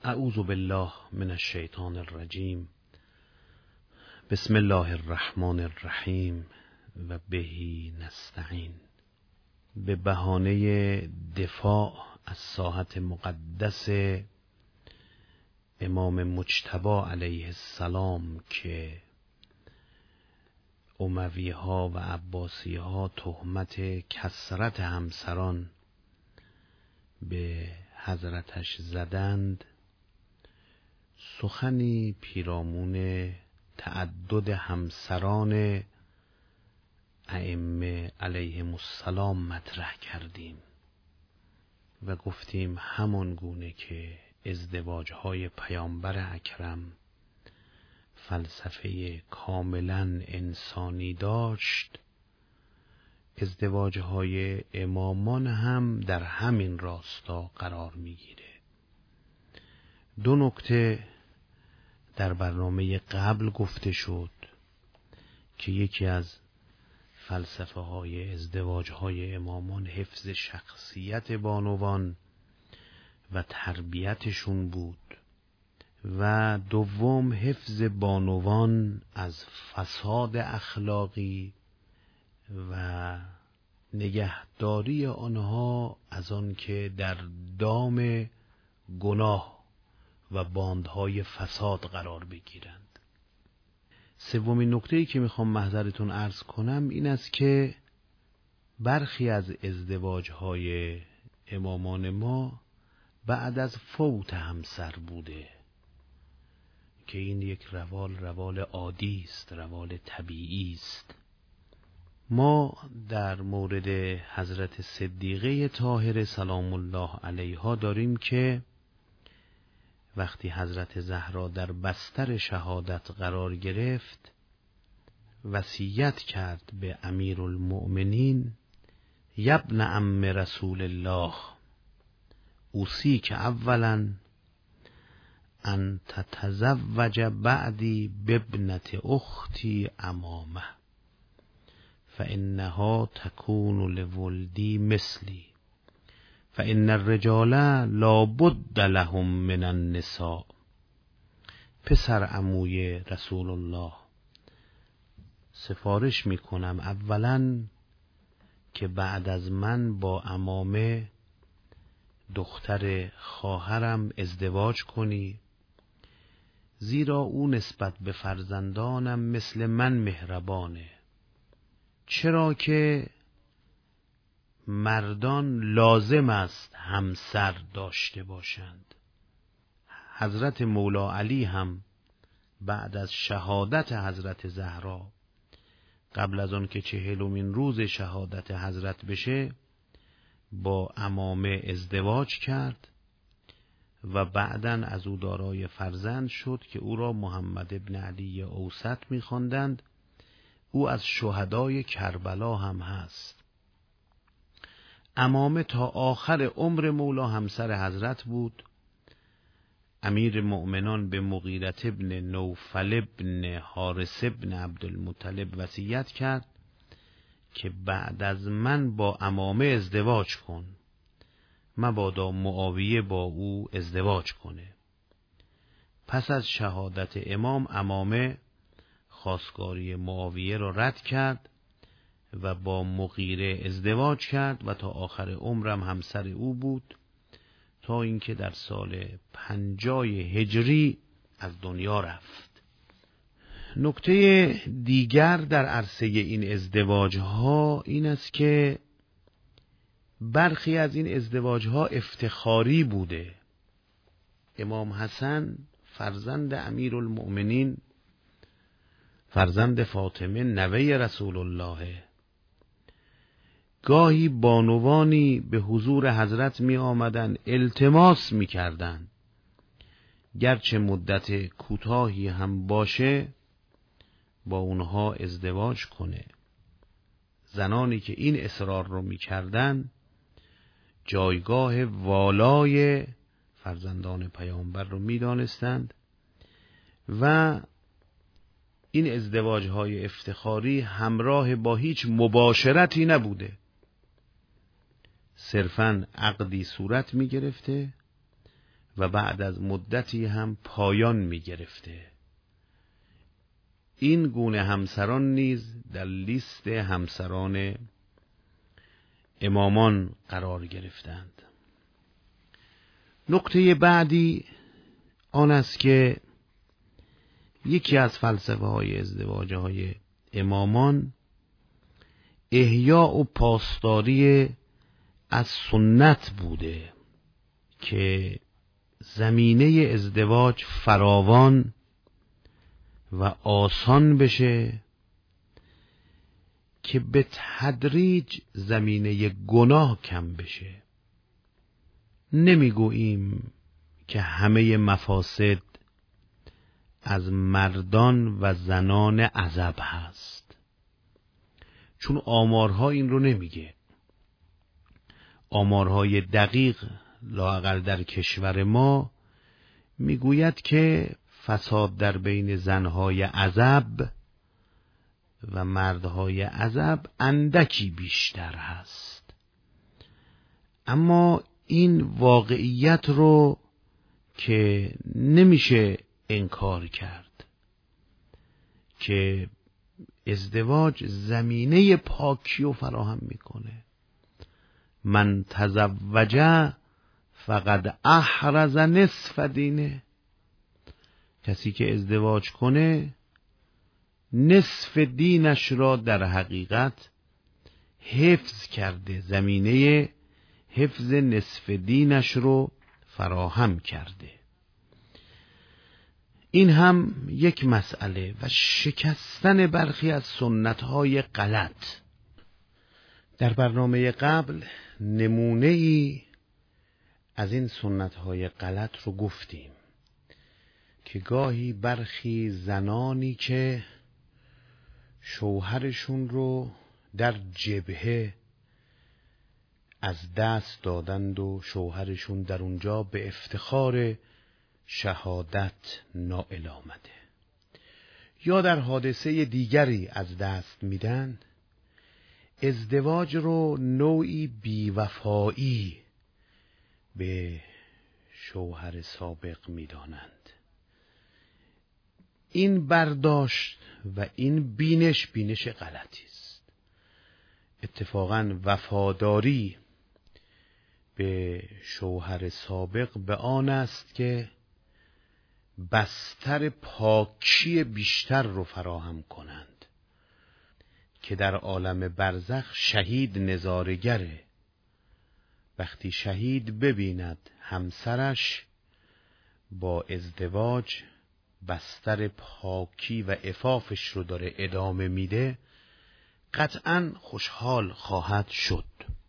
اعوذ بالله من الشیطان الرجیم. بسم الله الرحمن الرحیم و بهی نستعین. به بهانه دفاع از ساحت مقدس امام مجتبی علیه السلام که اموی ها و عباسی ها تهمت کثرت همسران به حضرتش زدند، سخنی پیرامون تعدد همسران ائمه علیهم السلام مطرح کردیم و گفتیم همان گونه که ازدواج‌های پیامبر اکرم فلسفه کاملا انسانی داشت، ازدواج‌های امامان هم در همین راستا قرار می‌گیره. دو نکته در برنامه قبل گفته شد که یکی از فلسفه های ازدواج های امامان حفظ شخصیت بانوان و تربیتشون بود و دوم حفظ بانوان از فساد اخلاقی و نگهداری آنها از آن که در دام گناه و باندهای فساد قرار بگیرند. سومین نکته‌ای که میخوام محضرتون عرض کنم این است که برخی از ازدواج‌های امامان ما بعد از فوت همسر بوده که این یک روال عادی است، روال طبیعی است. ما در مورد حضرت صدیقه طاهره سلام الله علیها داریم که وقتی حضرت زهرا در بستر شهادت قرار گرفت وصیت کرد به امیرالمؤمنین: یبن عم رسول الله اوصیک اولا ان تتزوج بعدی بابنت اختی امامه فانها تکون لولدی مثلی فإن الرجال لا بد لهم من النساء. پسر عموی رسول الله، سفارش میکنم اولا که بعد از من با عمامه دختر خواهرم ازدواج کنی، زیرا او نسبت به فرزندانم مثل من مهربانه. چرا که مردان لازم است همسر داشته باشند. حضرت مولا علی هم بعد از شهادت حضرت زهرا، قبل از آن که 40مین روز شهادت حضرت بشه، با عمامه ازدواج کرد و بعداً از او دارای فرزند شد که او را محمد ابن علی اوسط می‌خواندند. او از شهدای کربلا هم هست. عمامه تا آخر عمر مولا همسر حضرت بود. امیر مؤمنان به مغیرة ابن نوفل ابن حارث ابن عبدالمطلب وصیت کرد که بعد از من با عمامه ازدواج کن، مبادا معاویه با او ازدواج کنه. پس از شهادت امام عمامه خواستگاری معاویه را رد کرد و با مغیره ازدواج کرد و تا آخر عمرم همسر او بود تا اینکه در سال 50 هجری از دنیا رفت. نکته دیگر در عرصه این ازدواجها این است که برخی از این ازدواجها افتخاری بوده. امام حسن فرزند امیرالمؤمنین، فرزند فاطمه نوه رسول الله، گاهی بانوانی به حضور حضرت می آمدن التماس می کردن گرچه مدت کوتاهی هم باشه با اونها ازدواج کنه. زنانی که این اصرار رو می کردن جایگاه والای فرزندان پیامبر رو می دانستند و این ازدواج‌های افتخاری همراه با هیچ مباشرتی نبوده، صرفاً عقدی صورت می گرفته و بعد از مدتی هم پایان می گرفته. این گونه همسران نیز در لیست همسران امامان قرار گرفتند. نکته بعدی آن است که یکی از فلسفه های ازدواج های امامان احیاء و پاسداری از سنت بوده که زمینه ازدواج فراوان و آسان بشه که به تدریج زمینه گناه کم بشه. نمیگوییم که همه مفاسد از مردان و زنان عزب هست، چون آمارها این رو نمیگه. آمارهای دقیق لااقل در کشور ما میگوید که فساد در بین زنهای عزب و مردهای عزب اندکی بیشتر هست. اما این واقعیت رو که نمیشه انکار کرد که ازدواج زمینه پاکی رو فراهم میکنه. من تزوج فقد احرز نصف دینه. کسی که ازدواج کنه نصف دینش را در حقیقت حفظ کرده، زمینه حفظ نصف دینش رو فراهم کرده. این هم یک مسئله و شکستن برخی از سنت‌های غلط. در برنامه قبل نمونه‌ای از این سنت‌های غلط رو گفتیم که گاهی برخی زنانی که شوهرشون رو در جبهه از دست دادند و شوهرشون در اونجا به افتخار شهادت نائل آمده، یا در حادثه دیگری از دست میدن، ازدواج رو نوعی بیوفایی به شوهر سابق میدانند. این برداشت و این بینش غلطی است. اتفاقاً وفاداری به شوهر سابق به آن است که بستر پاکی بیشتر رو فراهم کنند که در عالم برزخ شهید نظاره‌گره. وقتی شهید ببیند همسرش با ازدواج بستر پاکی و عفافش رو داره ادامه میده، قطعاً خوشحال خواهد شد.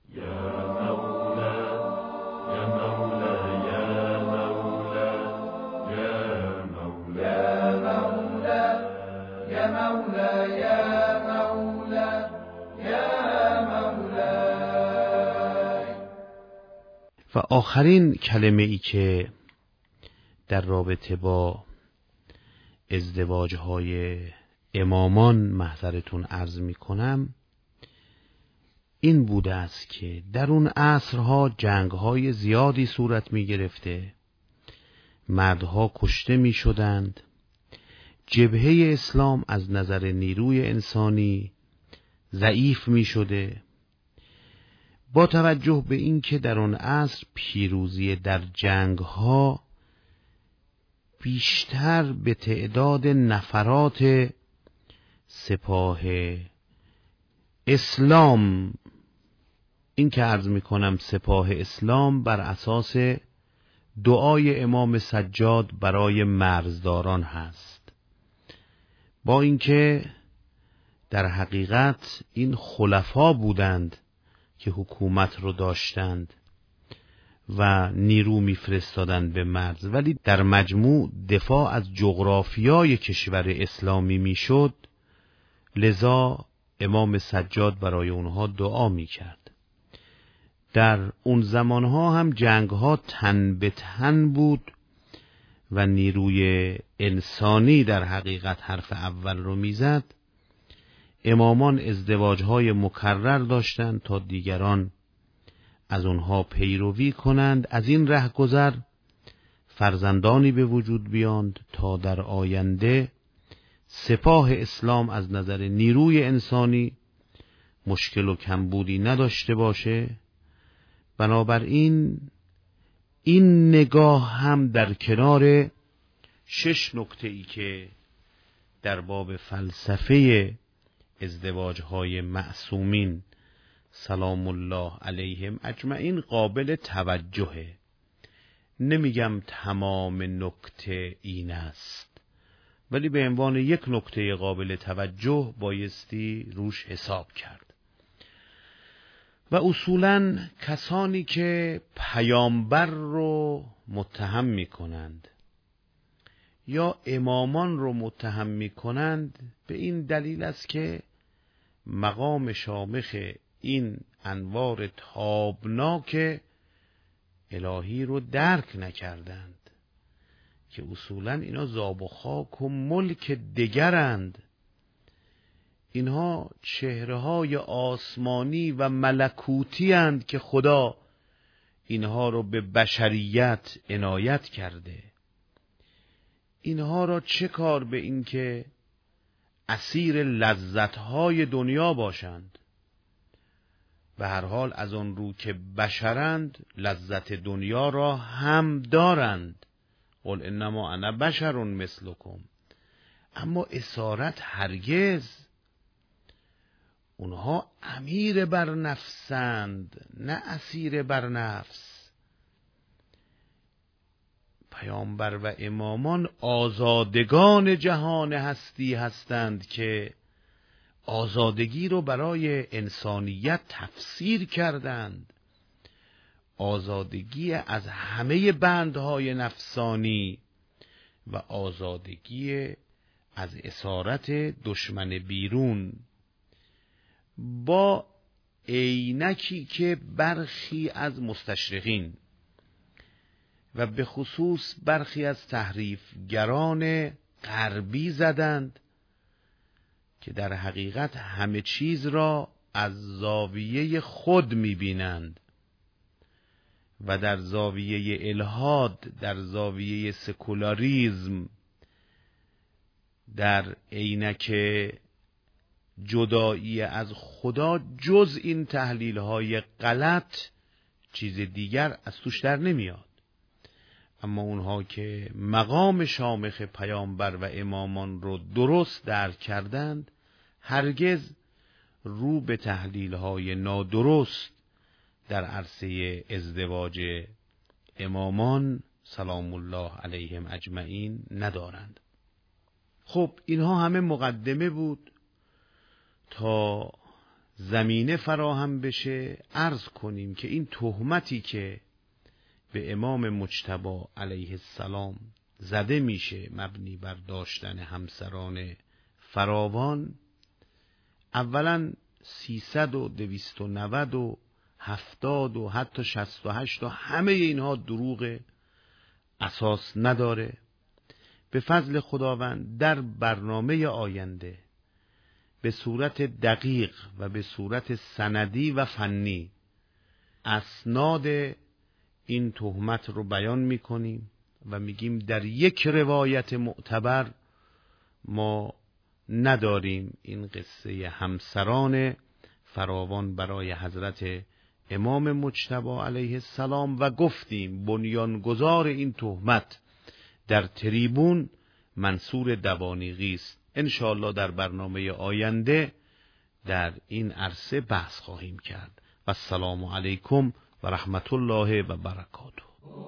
و آخرین کلمه ای که در رابطه با ازدواج‌های امامان محضرتون عرض می کنم این بوده است که در اون عصرها جنگ‌های زیادی صورت می گرفته، مردها کشته می شدند، جبهه اسلام از نظر نیروی انسانی ضعیف می شده. با توجه به این که در اون عصر پیروزی در جنگ‌ها بیشتر به تعداد نفرات سپاه اسلام، این که عرض می کنم سپاه اسلام بر اساس دعای امام سجاد برای مرزداران هست، با اینکه در حقیقت این خلفا بودند که حکومت رو داشتند و نیرو میفرستادند به مرز، ولی در مجموع دفاع از جغرافیای کشور اسلامی میشد، لذا امام سجاد برای اونها دعا میکرد. در اون زمانها هم جنگها تن به تن بود و نیروی انسانی در حقیقت حرف اول رو میزد. امامان ازدواجهای مکرر داشتند تا دیگران از اونها پیروی کنند. از این رهگذر فرزندانی به وجود بیاند تا در آینده سپاه اسلام از نظر نیروی انسانی مشکل و کمبودی نداشته باشه. بنابراین این نگاه هم در کنار 6 نکته‌ای که در باب فلسفه ازدواج‌های معصومین سلام الله علیهم اجمعین قابل توجهه. نمیگم تمام نکته این است، ولی به عنوان یک نکته قابل توجه بایستی روش حساب کرد. و اصولاً کسانی که پیامبر رو متهم می کنند یا امامان رو متهم می کنند به این دلیل است که مقام شامخ این انوار تابناک الهی رو درک نکردند که اصولاً اینا زاب و خاک و ملک دگرند. اینها چهره‌های آسمانی و ملکوتی اند که خدا اینها رو به بشریت عنایت کرده. اینها را چه کار به این که اسیر لذت‌های دنیا باشند؟ به هر حال از آن رو که بشرند لذت دنیا را هم دارند. قل انما انا بشر مثلکم. اما اسارت هرگز. اونها امیر بر نفسند نه اسیر بر نفس. پیامبر و امامان آزادگان جهان هستی هستند که آزادگی رو برای انسانیت تفسیر کردند. آزادگی از همه بندهای نفسانی و آزادگی از اسارت دشمن بیرون، با عینکی که برخی از مستشرقین و به خصوص برخی از تحریفگران غربی زدند که در حقیقت همه چیز را از زاویه خود می‌بینند و در زاویه الحاد، در زاویه سکولاریزم، در عینک جدایی از خدا جز این تحلیل‌های غلط چیز دیگر از توش در نمیاد. اما اونها که مقام شامخ پیامبر و امامان رو درست درک کردند هرگز رو به تحلیل‌های نادرست در عرصه ازدواج امامان سلام الله علیهم اجمعین ندارند. خب اینها همه مقدمه بود تا زمینه فراهم بشه عرض کنیم که این تهمتی که به امام مجتبی علیه السلام زده میشه مبنی بر داشتن همسران فراوان، اولا 300 و 290 و 70 و حتی 68 و همه اینها دروغ، اساس نداره. به فضل خداوند در برنامه آینده به صورت دقیق و به صورت سندی و فنی اسناد این تهمت رو بیان میکنیم و میگیم در یک روایت معتبر ما نداریم این قصه همسران فراوان برای حضرت امام مجتبی علیه السلام و گفتیم بنیانگذار این تهمت در تریبون منصور دوانیقی است. انشاءالله در برنامه آینده در این عرصه بحث خواهیم کرد. و السلام علیکم و رحمت الله و برکاته.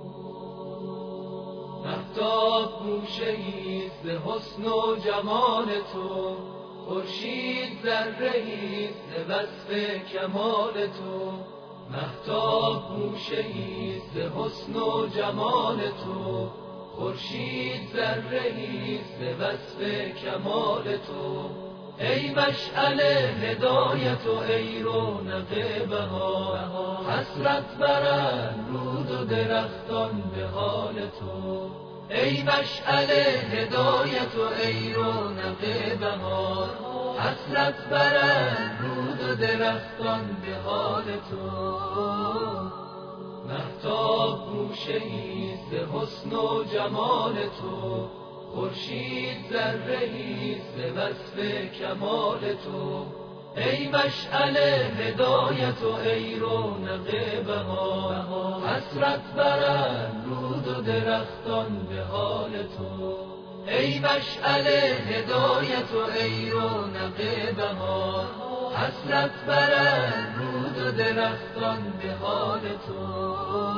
مهتاب گوشه‌ای ز حسن و جمال تو، خورشید ذره‌ای ز وصف کمال تو. مهتاب گوشه‌ای ز حسن و جمال تو، خورشید ذره‌ای ز وصف کمال تو. ای مشعل هدایت و ای رونق بهار، حسرت برند رود و درختان به حال تو. ای مشعل هدایت و ای رونق بهار، حسرت برند رود و درختان به حال تو. مهتاب گوشه‌ای ز حسن و جمال تو، خورشید ذره‌ای ز وصف کمال تو. ای مشعل هدایت و ای رونق بهار، حسرت برند رود و درختان به حال تو. ای مشعل هدایت و ای رونق بهار، حسرت برند رود و درختان به حال تو.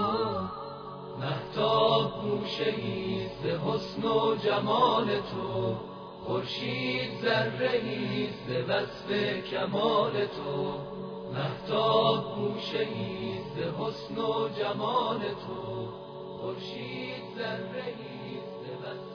مهتاب گوشه‌ای ز حسن و جمال تو، خورشید ذره‌ای ز وصف کمال تو. مهتاب گوشه‌ای ز حسن و جمال تو، خورشید ذره‌ای ز وصف